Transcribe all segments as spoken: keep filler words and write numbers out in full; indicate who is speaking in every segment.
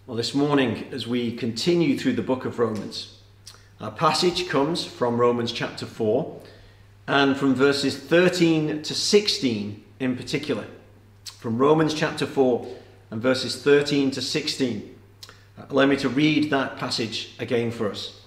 Speaker 1: Well, this morning, as we continue through the book of Romans, our passage comes from Romans chapter four and from verses thirteen to sixteen in particular. From Romans chapter four and verses thirteen to sixteen. Allow me to read that passage again for us.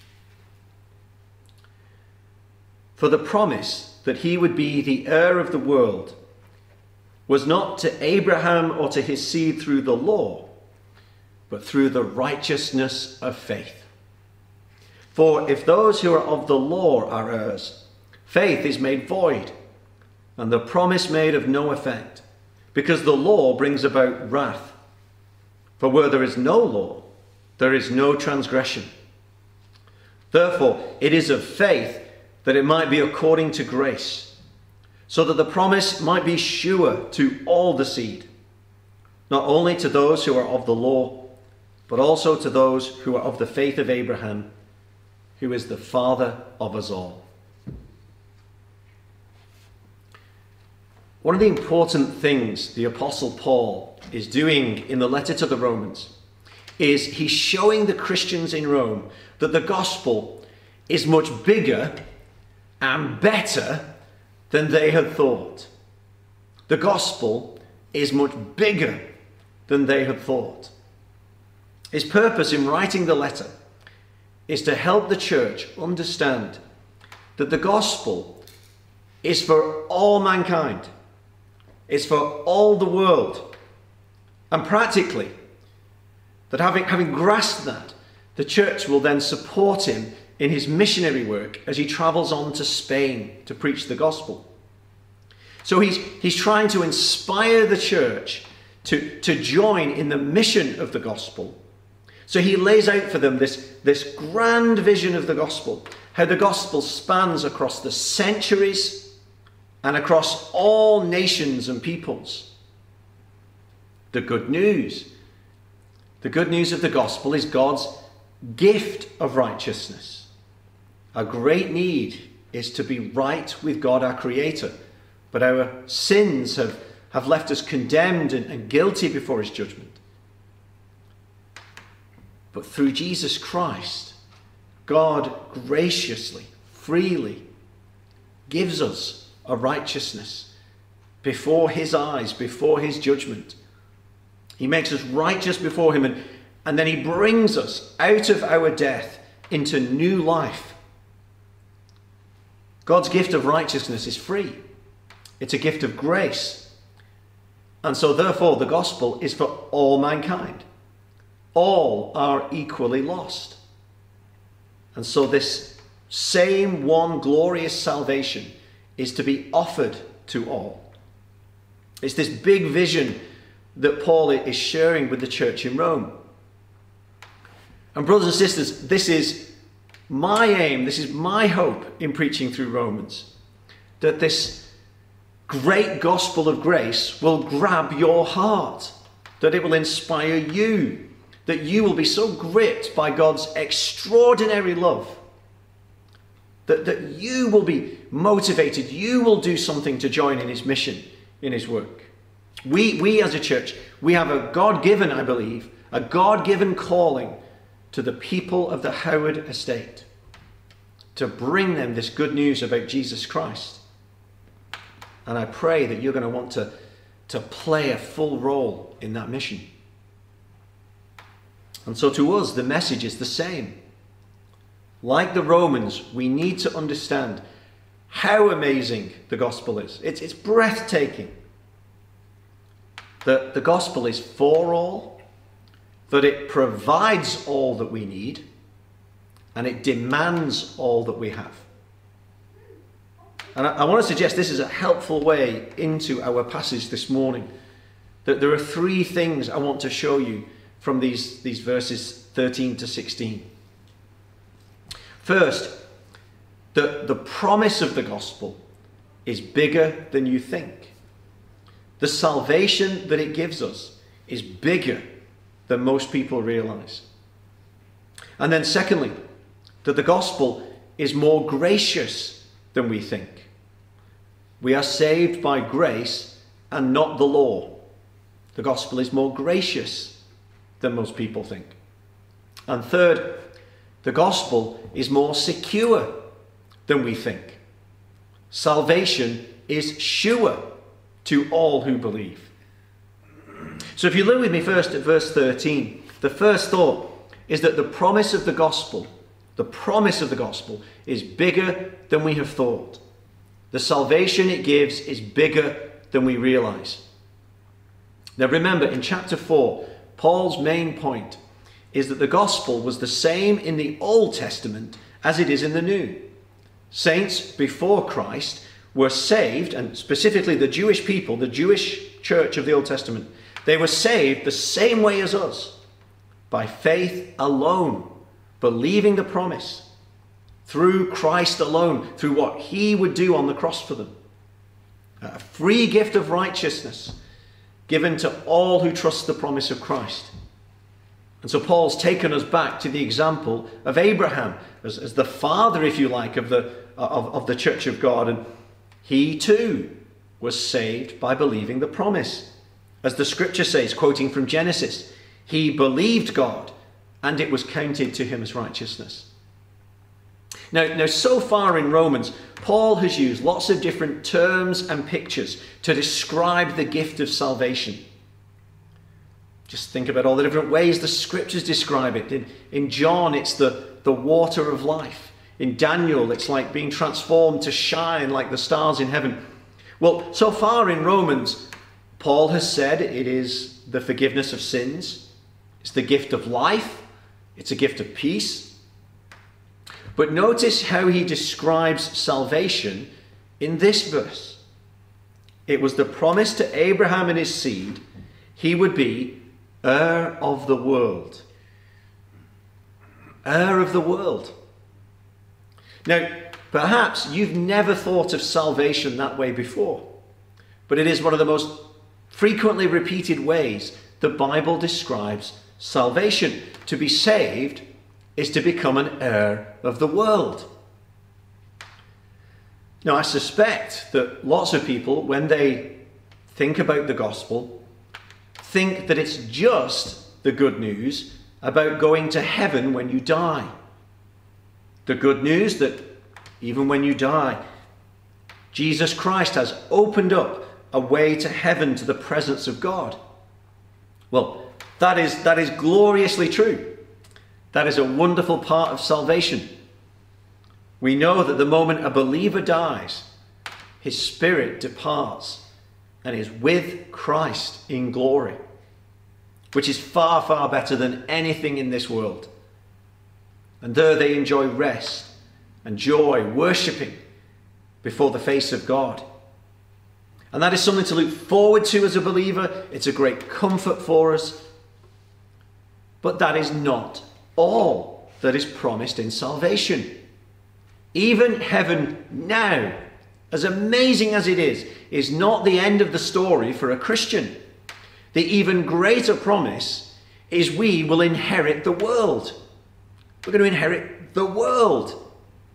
Speaker 1: For the promise that he would be the heir of the world was not to Abraham or to his seed through the law, but through the righteousness of faith. For if those who are of the law are heirs, faith is made void, and the promise made of no effect, because the law brings about wrath. For where there is no law, there is no transgression. Therefore, it is of faith that it might be according to grace, so that the promise might be sure to all the seed, not only to those who are of the law, but also to those who are of the faith of Abraham, who is the father of us all. One of the important things the Apostle Paul is doing in the letter to the Romans is he's showing the Christians in Rome that the gospel is much bigger and better than they had thought. The gospel is much bigger than they had thought. His purpose in writing the letter is to help the church understand that the gospel is for all mankind. It's for all the world. And practically, that having, having grasped that, the church will then support him in his missionary work as he travels on to Spain to preach the gospel. So he's, he's trying to inspire the church to, to join in the mission of the gospel. So he lays out for them this, this grand vision of the gospel, how the gospel spans across the centuries and across all nations and peoples. The good news, the good news of the gospel is God's gift of righteousness. Our great need is to be right with God, our Creator, but our sins have, have left us condemned and, and guilty before his judgment. But through Jesus Christ, God graciously, freely gives us a righteousness before his eyes, before his judgment. He makes us righteous before him, and, and then he brings us out of our death into new life. God's gift of righteousness is free. It's a gift of grace. And so therefore the gospel is for all mankind. All are equally lost. And so this same one glorious salvation is to be offered to all. It's this big vision that Paul is sharing with the church in Rome. And brothers and sisters, this is my aim, this is my hope in preaching through Romans, that this great gospel of grace will grab your heart, that it will inspire you, that you will be so gripped by God's extraordinary love that, that you will be motivated, you will do something to join in his mission, in his work. We, we as a church, we have a God-given, I believe, a God-given calling to the people of the Howard estate to bring them this good news about Jesus Christ. And I pray that you're going to want to, to play a full role in that mission. And so to us, the message is the same. Like the Romans, we need to understand how amazing the gospel is. It's, it's breathtaking. That the gospel is for all, that it provides all that we need, and it demands all that we have. And I, I want to suggest this is a helpful way into our passage this morning. That there are three things I want to show you from these, these verses thirteen to sixteen. First, the, the promise of the gospel is bigger than you think. The salvation that it gives us is bigger than most people realize. And then secondly, that the gospel is more gracious than we think. We are saved by grace and not the law. The gospel is more gracious than most people think. And third, the gospel is more secure than we think. Salvation is sure to all who believe. So if you look with me first at verse thirteen, the first thought is that the promise of the gospel, the promise of the gospel is bigger than we have thought. The salvation it gives is bigger than we realize. Now remember, in chapter four, Paul's main point is that the gospel was the same in the Old Testament as it is in the New. Saints before Christ were saved, and specifically the Jewish people, the Jewish church of the Old Testament, they were saved the same way as us, by faith alone, believing the promise, through Christ alone, through what he would do on the cross for them. A free gift of righteousness given to all who trust the promise of Christ. And so Paul's taken us back to the example of Abraham as, as the father, if you like, of the, of, of the church of God. And he too was saved by believing the promise. As the scripture says, quoting from Genesis, he believed God and it was counted to him as righteousness. Now, now, so far in Romans, Paul has used lots of different terms and pictures to describe the gift of salvation. Just think about all the different ways the scriptures describe it. In, in John, it's the, the water of life. In Daniel, it's like being transformed to shine like the stars in heaven. Well, so far in Romans, Paul has said it is the forgiveness of sins. It's the gift of life. It's a gift of peace. But notice how he describes salvation in this verse. It was the promise to Abraham and his seed, he would be heir of the world. Heir of the world. Now, perhaps you've never thought of salvation that way before, but it is one of the most frequently repeated ways the Bible describes salvation. To be saved is to become an heir of the world. Now, I suspect that lots of people, when they think about the gospel, think that it's just the good news about going to heaven when you die. The good news that even when you die, Jesus Christ has opened up a way to heaven, to the presence of God. Well, that is, that is gloriously true. That is a wonderful part of salvation. We know that the moment a believer dies, his spirit departs and is with Christ in glory, which is far, far better than anything in this world. And there they enjoy rest and joy, worshipping before the face of God. And that is something to look forward to as a believer. It's a great comfort for us. But that is not all that is promised in salvation. Even heaven now, as amazing as it is, is not the end of the story for a Christian. The even greater promise is we will inherit the world. We're going to inherit the world.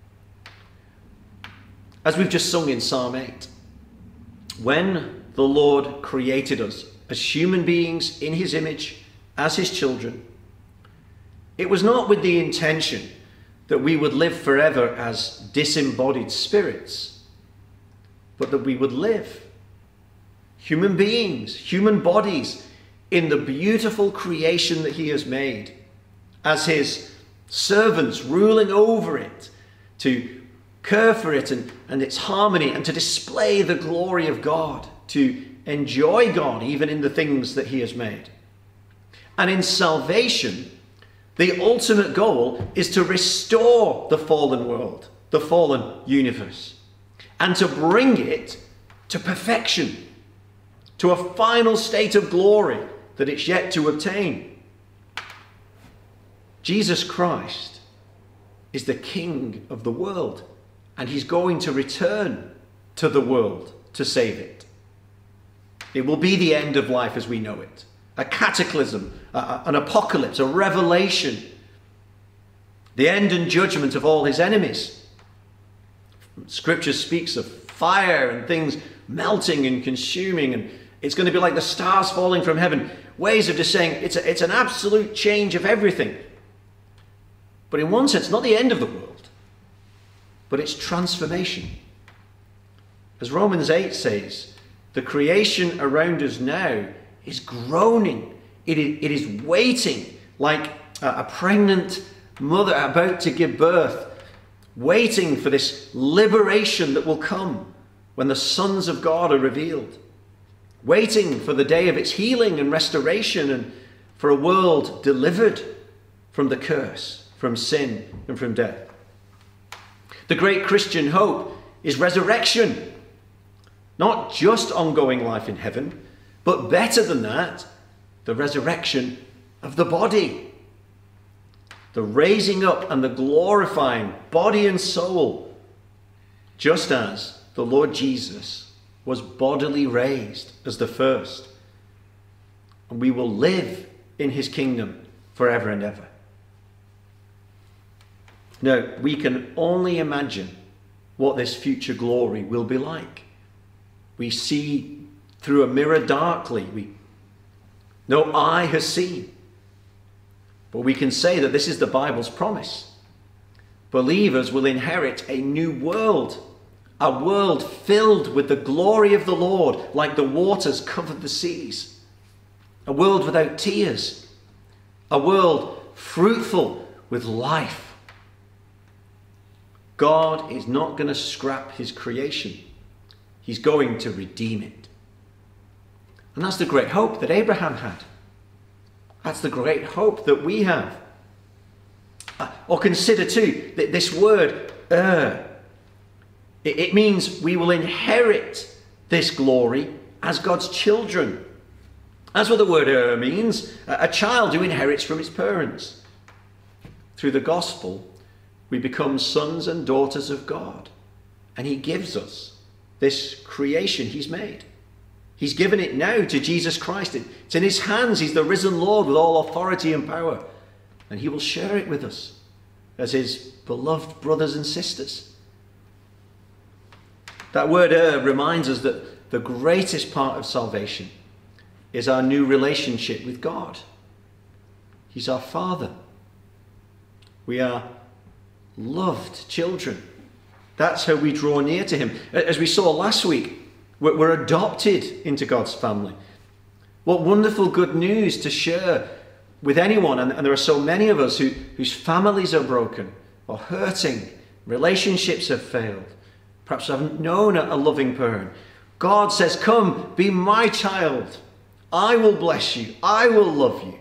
Speaker 1: As we've just sung in Psalm eight, when the Lord created us as human beings in his image, as his children, it was not with the intention that we would live forever as disembodied spirits, but that we would live, human beings, human bodies, in the beautiful creation that he has made, as his servants ruling over it, to care for it and, and its harmony, and to display the glory of God, to enjoy God even in the things that he has made. And in salvation, the ultimate goal is to restore the fallen world, the fallen universe, and to bring it to perfection, to a final state of glory that it's yet to obtain. Jesus Christ is the King of the world, and he's going to return to the world to save it. It will be the end of life as we know it. A cataclysm, a, an apocalypse, a revelation. The end and judgment of all his enemies. Scripture speaks of fire and things melting and consuming, and it's going to be like the stars falling from heaven. ways of just saying it's, a, it's an absolute change of everything. But in one sense, not the end of the world, but it's transformation. As Romans eight says, the creation around us now is groaning. It is, it is waiting like a, a pregnant mother about to give birth, waiting for this liberation that will come when the sons of God are revealed, waiting for the day of its healing and restoration and for a world delivered from the curse, from sin and from death. The great Christian hope is resurrection, not just ongoing life in heaven, but better than that, the resurrection of the body. The raising up and the glorifying body and soul, just as the Lord Jesus was bodily raised as the first. And we will live in his kingdom forever and ever. Now, we can only imagine what this future glory will be like. We see through a mirror darkly. We, no eye has seen. But we can say that this is the Bible's promise. Believers will inherit a new world, a world filled with the glory of the Lord, like the waters covered the seas. A world without tears. A world fruitful with life. God is not going to scrap his creation. He's going to redeem it. And that's the great hope that Abraham had. That's the great hope that we have. Uh, or consider too, that this word, er, it, it means we will inherit this glory as God's children. That's what the word er means, a, a child who inherits from its parents. Through the gospel, we become sons and daughters of God. And he gives us this creation he's made. He's given it now to Jesus Christ. It's in his hands. He's the risen Lord with all authority and power. And he will share it with us as his beloved brothers and sisters. That word er reminds us that the greatest part of salvation is our new relationship with God. He's our Father. We are loved children. That's how we draw near to him. As we saw last week, we're adopted into God's family. What wonderful good news to share with anyone. And, and there are so many of us who, whose families are broken or hurting. Relationships have failed. Perhaps haven't known a, a loving parent. God says, come, be my child. I will bless you. I will love you.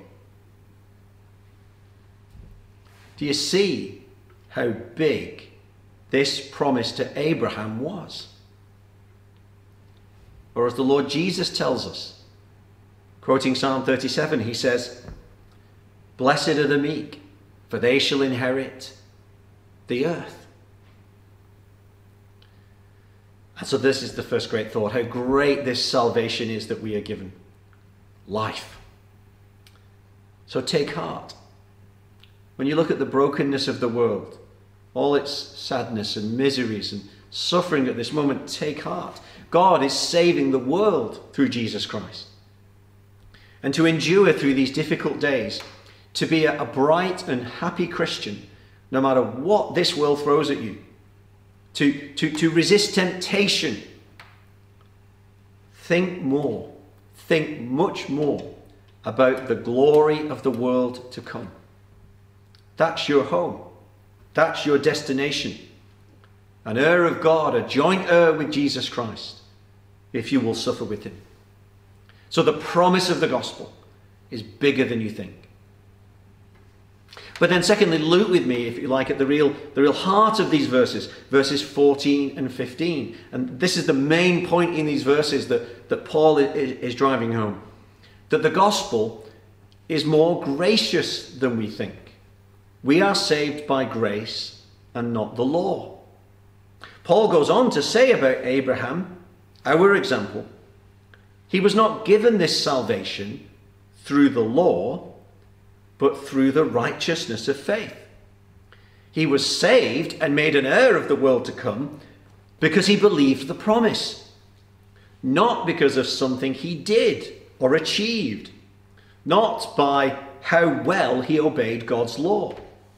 Speaker 1: Do you see how big this promise to Abraham was? Or as the Lord Jesus tells us, quoting Psalm thirty-seven, he says, blessed are the meek, for they shall inherit the earth. And so this is the first great thought, how great this salvation is that we are given. Life. So take heart. When you look at the brokenness of the world, all its sadness and miseries and suffering at this moment, take heart. God is saving the world through Jesus Christ. And to endure through these difficult days, to be a bright and happy Christian, no matter what this world throws at you, to, to, to resist temptation, think more, think much more about the glory of the world to come. That's your home. That's your destination. An heir of God, a joint heir with Jesus Christ, if you will suffer with him. So the promise of the gospel is bigger than you think. But then secondly, look with me, if you like, at the real, the real heart of these verses, verses fourteen and fifteen. And this is the main point in these verses that, that Paul is, is driving home. That the gospel is more gracious than we think. We are saved by grace and not the law. Paul goes on to say about Abraham, our example, he was not given this salvation through the law, but through the righteousness of faith. He was saved and made an heir of the world to come because he believed the promise, not because of something he did or achieved, not by how well he obeyed God's law.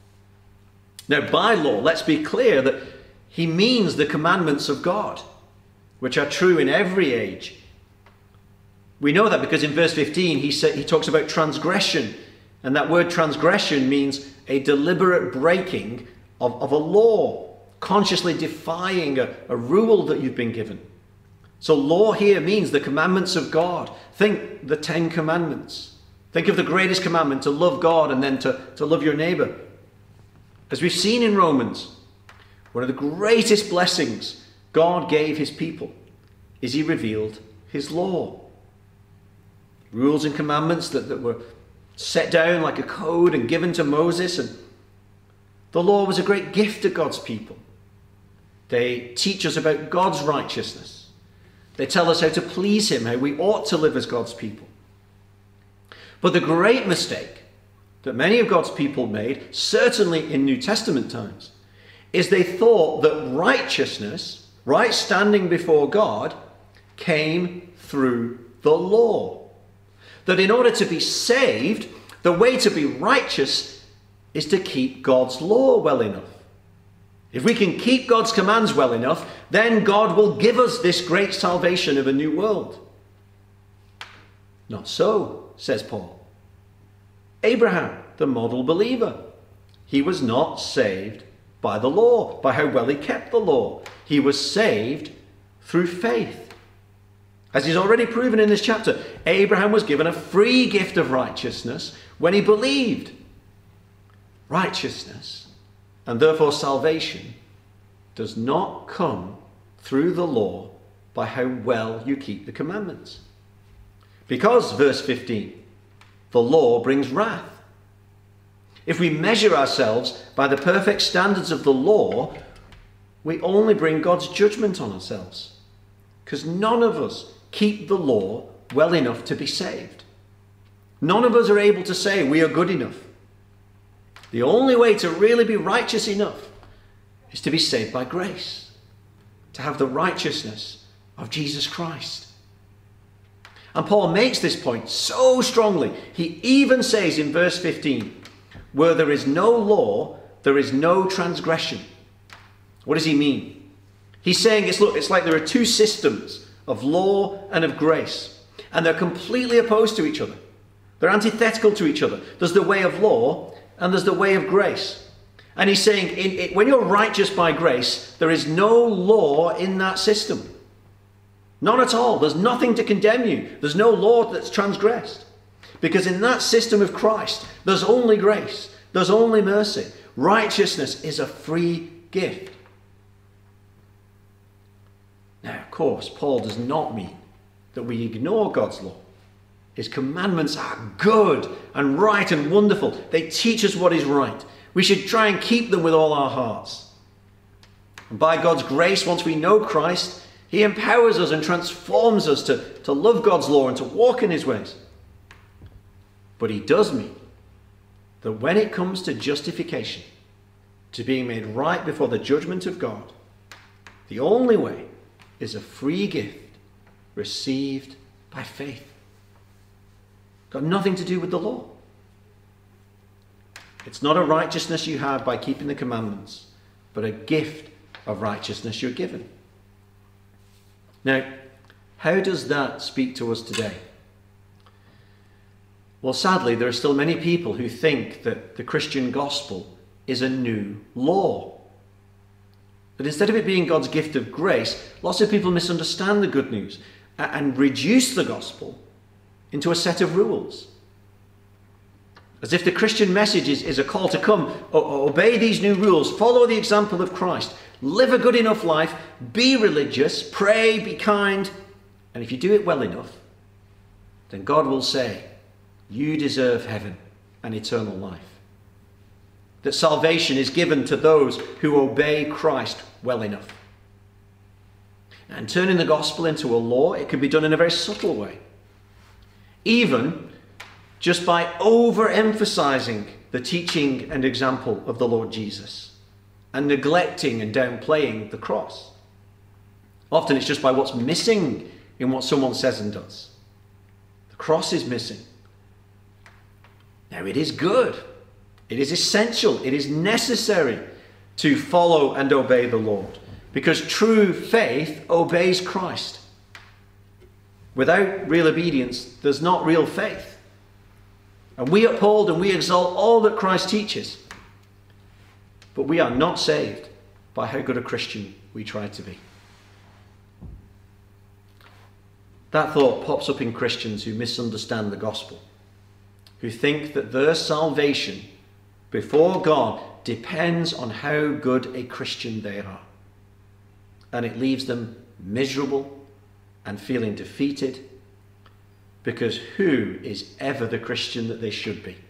Speaker 1: Now, by law, let's be clear that he means the commandments of God, which are true in every age. We know that because in verse fifteen he said, he talks about transgression, and that word transgression means a deliberate breaking of, of a law, consciously defying a, a rule that you've been given. So law here means the commandments of God. Think the Ten Commandments. Think of the greatest commandment, to love God and then to, to love your neighbor. As we've seen in Romans, one of the greatest blessings God gave his people is he revealed his law. Rules and commandments that, that were set down like a code and given to Moses. And the law was a great gift to God's people. They teach us about God's righteousness. They tell us how to please him, how we ought to live as God's people. But the great mistake that many of God's people made, certainly in New Testament times, is they thought that righteousness, right standing before God, came through the law. That in order to be saved, the way to be righteous is to keep God's law well enough. If we can keep God's commands well enough, then God will give us this great salvation of a new world. Not so, says Paul. Abraham, the model believer, he was not saved by the law, by how well he kept the law. He was saved through faith. As he's already proven in this chapter, Abraham was given a free gift of righteousness when he believed. Righteousness, and therefore salvation, does not come through the law by how well you keep the commandments. Because, verse fifteen, the law brings wrath. If we measure ourselves by the perfect standards of the law, we only bring God's judgment on ourselves. Because none of us keep the law well enough to be saved. None of us are able to say we are good enough. The only way to really be righteous enough is to be saved by grace, to have the righteousness of Jesus Christ. And Paul makes this point so strongly. He even says in verse fifteen, where there is no law, there is no transgression. What does he mean? He's saying, it's, look, it's like there are two systems of law and of grace, and they're completely opposed to each other. They're antithetical to each other. There's the way of law and there's the way of grace. And he's saying, in, in, when you're righteous by grace, there is no law in that system. None at all. There's nothing to condemn you. There's no law that's transgressed. Because in that system of Christ, there's only grace. There's only mercy. Righteousness is a free gift. Now, of course, Paul does not mean that we ignore God's law. His commandments are good and right and wonderful. They teach us what is right. We should try and keep them with all our hearts. And by God's grace, once we know Christ, he empowers us and transforms us to, to love God's law and to walk in his ways. But he does mean that when it comes to justification, to being made right before the judgment of God, the only way is a free gift received by faith. Got nothing to do with the law. It's not a righteousness you have by keeping the commandments, but a gift of righteousness you're given. Now, how does that speak to us today? Well, sadly, there are still many people who think that the Christian gospel is a new law. That instead of it being God's gift of grace, lots of people misunderstand the good news and reduce the gospel into a set of rules. As if the Christian message is, is a call to come, obey these new rules, follow the example of Christ, live a good enough life, be religious, pray, be kind, and if you do it well enough, then God will say, you deserve heaven and eternal life. That salvation is given to those who obey Christ well enough. And turning the gospel into a law, it can be done in a very subtle way. Even just by overemphasizing the teaching and example of the Lord Jesus and neglecting and downplaying the cross. Often it's just by what's missing in what someone says and does. The cross is missing. Now, it is good. It is essential. It is necessary to follow and obey the Lord, because true faith obeys Christ. Without real obedience, there's not real faith. And we uphold and we exalt all that Christ teaches. But we are not saved by how good a Christian we try to be. That thought pops up in Christians who misunderstand the gospel, who think that their salvation before God depends on how good a Christian they are. And it leaves them miserable and feeling defeated, because who is ever the Christian that they should be?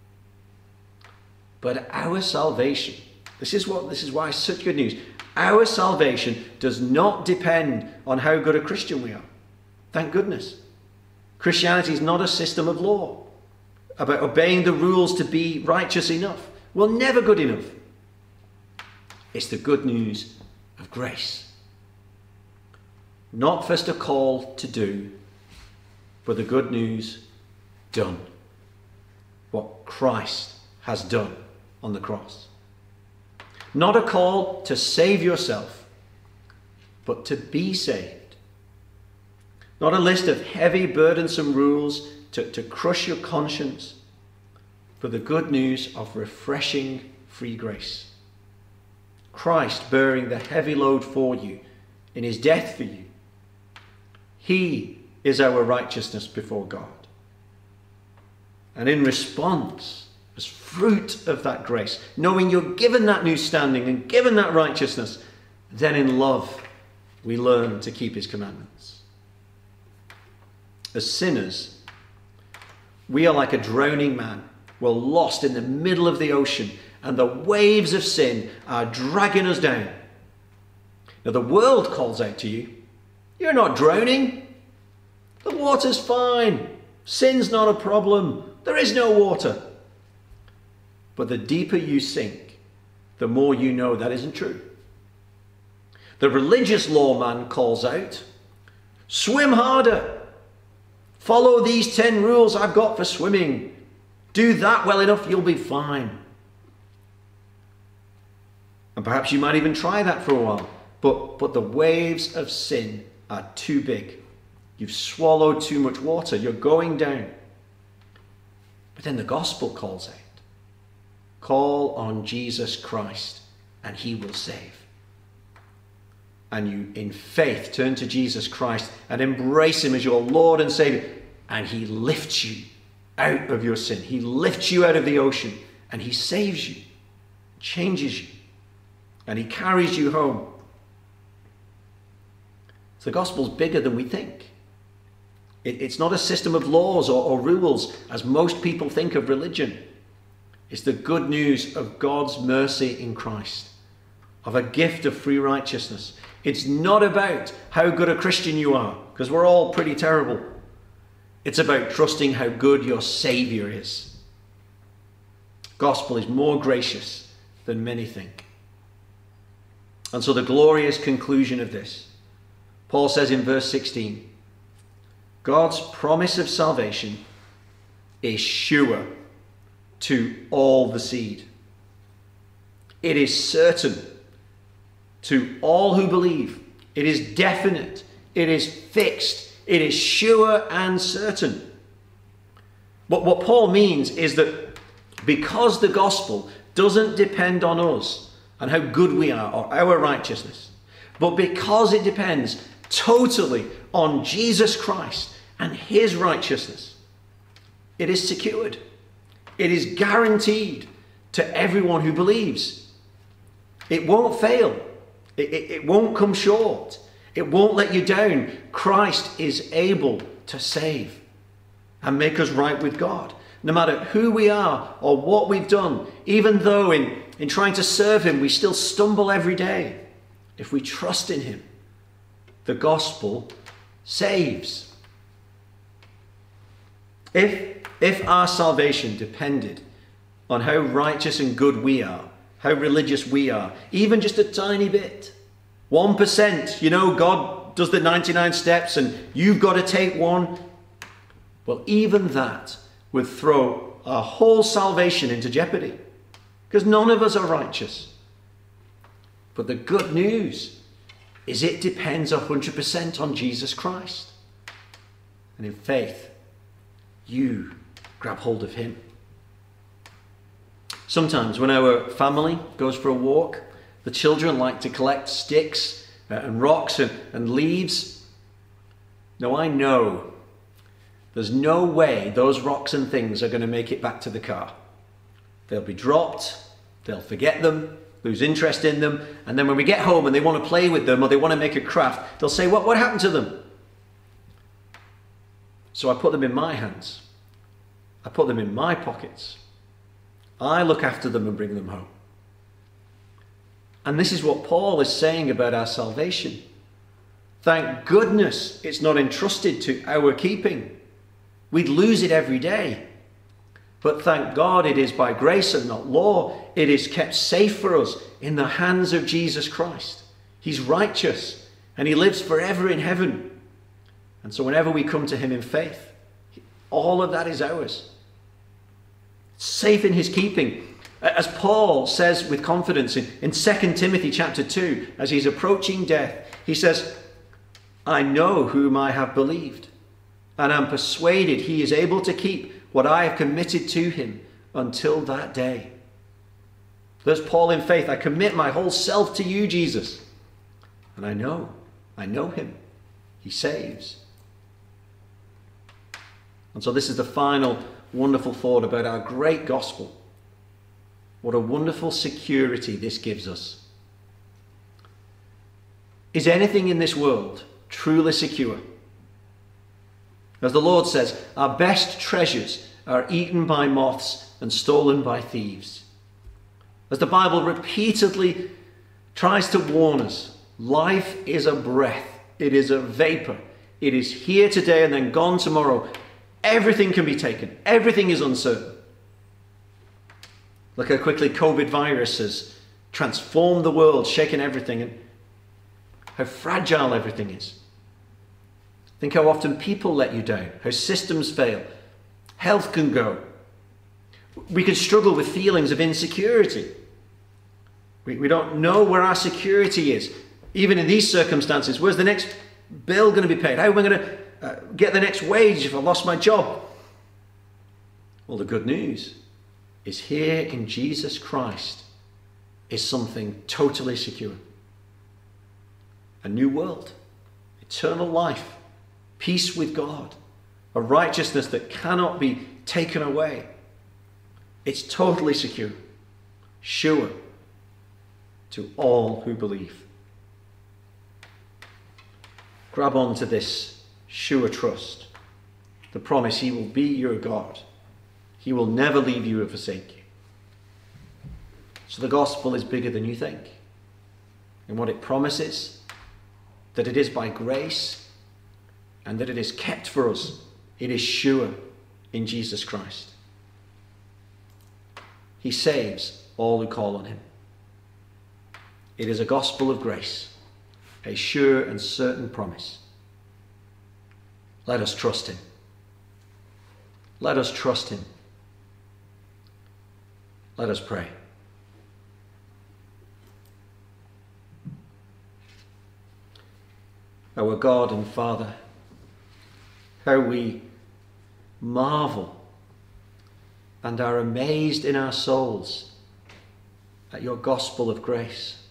Speaker 1: But our salvation, this is what this is why it's such good news. Our salvation does not depend on how good a Christian we are. Thank goodness. Christianity is not a system of law about obeying the rules to be righteous enough. We're never good enough. It's the good news of grace. Not first a call to do, but the good news done. What Christ has done on the cross. Not a call to save yourself, but to be saved. Not a list of heavy, burdensome rules to, to crush your conscience, but the good news of refreshing free grace. Christ bearing the heavy load for you in his death for you. He is our righteousness before God. And in response, as fruit of that grace, knowing you're given that new standing and given that righteousness, then in love we learn to keep his commandments. As sinners, we are like a drowning man. We're lost in the middle of the ocean, and the waves of sin are dragging us down. Now the world calls out to you, you're not drowning. The water's fine. Sin's not a problem. There is no water. But the deeper you sink, the more you know that isn't true. The religious lawman calls out, swim harder. Follow these ten rules I've got for swimming. Do that well enough, you'll be fine. And perhaps you might even try that for a while. But, but the waves of sin are too big. You've swallowed too much water. You're going down. But then the gospel calls out. Call on Jesus Christ and he will save. And you, in faith, turn to Jesus Christ and embrace him as your Lord and Savior. And he lifts you out of your sin. He lifts you out of the ocean and he saves you, changes you, and he carries you home. So the gospel's bigger than we think. It, it's not a system of laws or, or rules as most people think of religion. It's the good news of God's mercy in Christ, of a gift of free righteousness. It's not about how good a Christian you are, because we're all pretty terrible. It's about trusting how good your Savior is. Gospel is more gracious than many think. And so the glorious conclusion of this, Paul says in verse sixteen, God's promise of salvation is sure to all the seed. It is certain to all who believe. It is definite. It is fixed. It is sure and certain. But what Paul means is that because the gospel doesn't depend on us and how good we are or our righteousness, but because it depends totally on Jesus Christ and his righteousness, it is secured. It is guaranteed to everyone who believes. It won't fail. It, it, it won't come short. It won't let you down. Christ is able to save and make us right with God. No matter who we are or what we've done, even though in, in trying to serve him we still stumble every day, if we trust in him, the gospel saves. If, if our salvation depended on how righteous and good we are, how religious we are, even just a tiny bit, one percent, you know, God does the ninety-nine steps and you've got to take one. Well, even that would throw our whole salvation into jeopardy, because none of us are righteous. But the good news is it depends one hundred percent on Jesus Christ. And in faith, you grab hold of him. Sometimes when our family goes for a walk, the children like to collect sticks and rocks and, and leaves. Now I know there's no way those rocks and things are going to make it back to the car. They'll be dropped, they'll forget them, lose interest in them, and then when we get home and they want to play with them or they want to make a craft, they'll say, what, what happened to them? So I put them in my hands. I put them in my pockets. I look after them and bring them home. And this is what Paul is saying about our salvation. Thank goodness it's not entrusted to our keeping. We'd lose it every day. But thank God it is by grace and not law. It is kept safe for us in the hands of Jesus Christ. He's righteous and he lives forever in heaven. And so whenever we come to him in faith, all of that is ours. Safe in his keeping. As Paul says with confidence in, in Second Timothy chapter two, as he's approaching death, he says, I know whom I have believed, and am persuaded he is able to keep what I have committed to him until that day. There's Paul in faith. I commit my whole self to you, Jesus. And I know, I know him. He saves. And so this is the final wonderful thought about our great gospel. What a wonderful security this gives us. Is anything in this world truly secure? As the Lord says, our best treasures are eaten by moths and stolen by thieves. As the Bible repeatedly tries to warn us, life is a breath. It is a vapor. It is here today and then gone tomorrow. Everything can be taken. Everything is uncertain. Look how quickly COVID virus has transformed the world, shaken everything, and how fragile everything is. Think how often people let you down, how systems fail, health can go. We can struggle with feelings of insecurity. We, we don't know where our security is. Even in these circumstances, where's the next bill going to be paid? How am I going to uh, get the next wage if I lost my job? Well, the good news is here in Jesus Christ is something totally secure. A new world, eternal life, peace with God, a righteousness that cannot be taken away. It's totally secure, sure to all who believe. Grab on to this sure trust, the promise he will be your God. He will never leave you or forsake you. So the gospel is bigger than you think. And what it promises, that it is by grace and that it is kept for us. It is sure in Jesus Christ. He saves all who call on him. It is a gospel of grace, a sure and certain promise. Let us trust him. Let us trust him. Let us pray. Our God and Father, how we marvel and are amazed in our souls at your gospel of grace.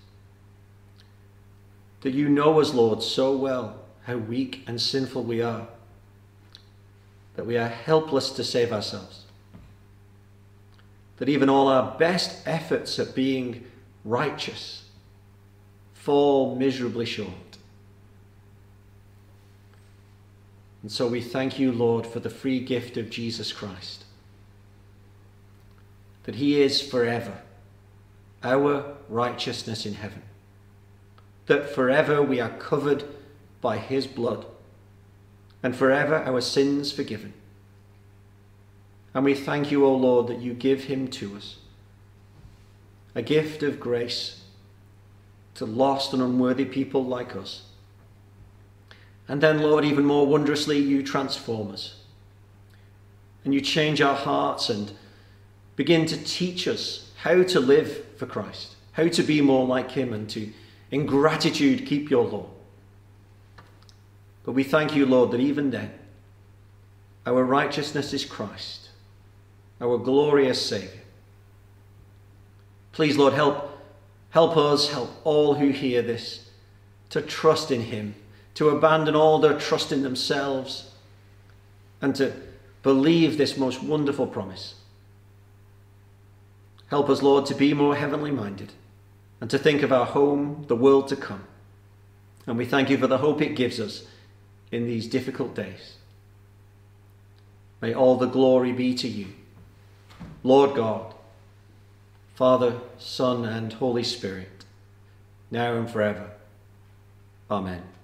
Speaker 1: That you know us, Lord, so well, how weak and sinful we are, that we are helpless to save ourselves. That even all our best efforts at being righteous fall miserably short. And so we thank you, Lord, for the free gift of Jesus Christ. That he is forever our righteousness in heaven. That forever we are covered by his blood. And forever our sins forgiven. And we thank you, O Lord, that you give him to us. A gift of grace to lost and unworthy people like us. And then, Lord, even more wondrously, you transform us. and you change our hearts and begin to teach us how to live for Christ, how to be more like him, and to, in gratitude, keep your law. But we thank you, Lord, that even then, our righteousness is Christ, our glorious Saviour. Please, Lord, help, help us, help all who hear this, to trust in him, to abandon all their trust in themselves, and to believe this most wonderful promise. Help us, Lord, to be more heavenly minded and to think of our home, the world to come. And we thank you for the hope it gives us in these difficult days. May all the glory be to you, Lord God, Father, Son, and Holy Spirit, now and forever. Amen.